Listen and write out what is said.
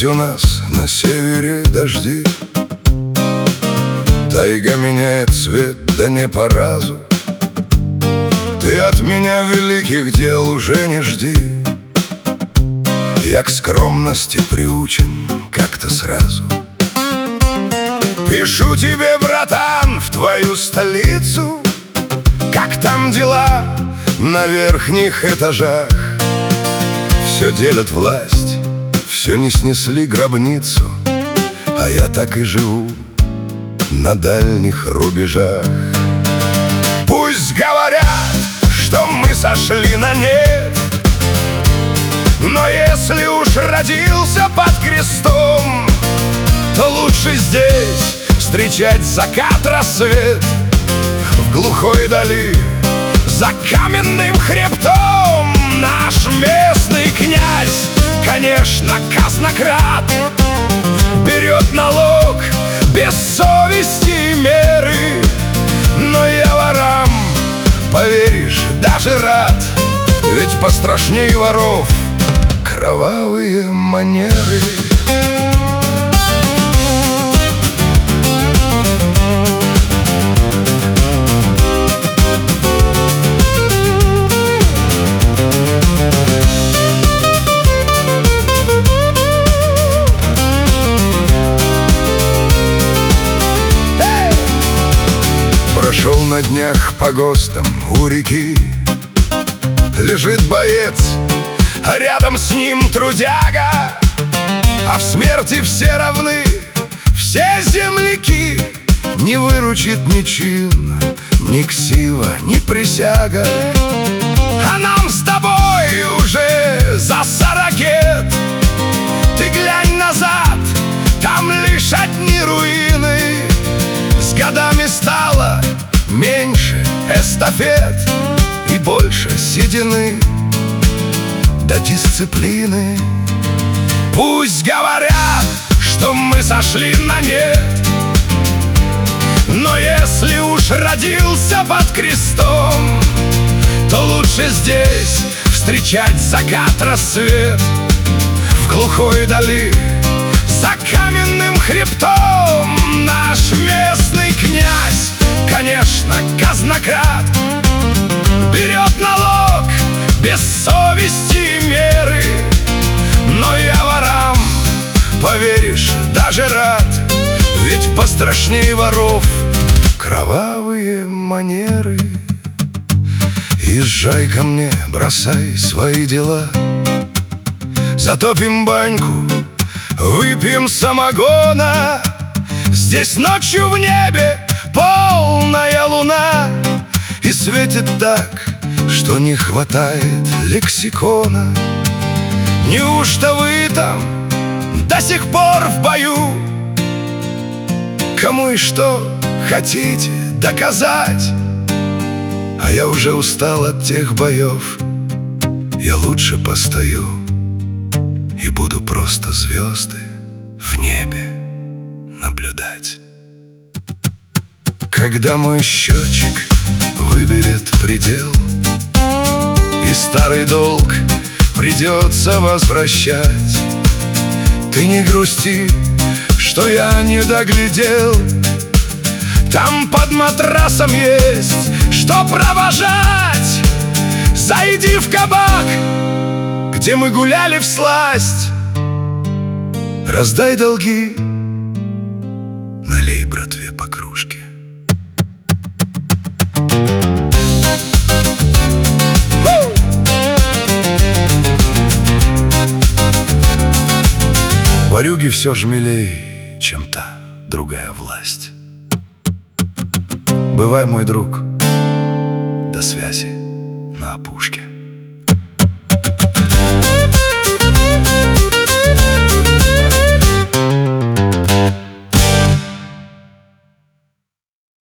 Опять у нас на севере дожди, тайга меняет цвет, да не по разу. Ты от меня великих дел уже не жди. Я к скромности приучен как-то сразу. Пишу тебе, братан, в твою столицу, как там дела на верхних этажах. Все делят власть, все не снесли гробницу, а я так и живу на дальних рубежах. Пусть говорят, что мы сошли на нет, но если уж родился под крестом, то лучше здесь встречать закат, рассвет в глухой дали за каменным хребтом. Наш местный князь, конечно, казнократ, берет налог без совести и меры. Но я ворам, поверишь, даже рад, ведь пострашней воров кровавые манеры. Прошел на днях по ГОСТам у реки, лежит боец, а рядом с ним трудяга. А в смерти все равны, все земляки. Не выручит ни чин, ни ксива, ни присяга. А нам с тобой уже за 40 лет. Ты глянь назад, там лишь одни руины. С годами стало меньше эстафет и больше седины до дисциплины. Пусть говорят, что мы сошли на нет, но если уж родился под крестом, то лучше здесь встречать закат, рассвет в глухой дали за каменным хребтом. Наш местный князь, конечно, казнократ, берет налог без совести и меры. Но я ворам, поверишь, даже рад, ведь пострашней воров кровавые манеры. Езжай ко мне, бросай свои дела, затопим баньку, выпьем самогона. Здесь ночью в небе полная луна, и светит так, что не хватает лексикона. Неужто вы там до сих пор в бою? Кому и что хотите доказать? А я уже устал от тех боев. Я лучше постою и буду просто звезды в небе наблюдать. Когда мой счетчик выберет предел и старый долг придется возвращать, ты не грусти, что я не доглядел. Там под матрасом есть что провожать. Зайди в кабак, где мы гуляли всласть, раздай долги, налей братве по кружке. Ворюги все ж милей, чем та другая власть. Бывай, мой друг, до связи на опушке.